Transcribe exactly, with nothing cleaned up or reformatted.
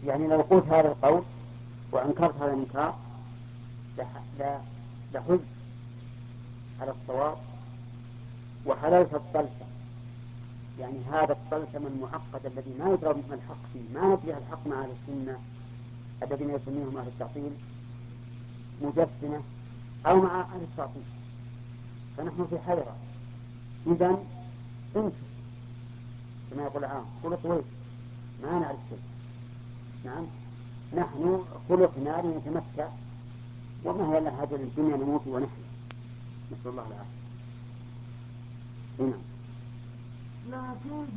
يعني لو قلت هذا القول وأنكرت هذا الإنكار لحج على الصواب وحللت الطلسم، يعني هذا الطلسم المعقد الذي ما يدرى ما الحق فيه، ما ندري الحق مع أهل السنة الذين يسميهم أهل التعطيل مجسمة أو مع أهل التعطيل، فنحن في حيرة. إذن انشف كما يقول عام قل طويل ما نعرف شيء. نعم نحن خلقنا لنتمتع وما هي إلا هذه الدنيا نموت ونحن، نسأل الله العافية. هنا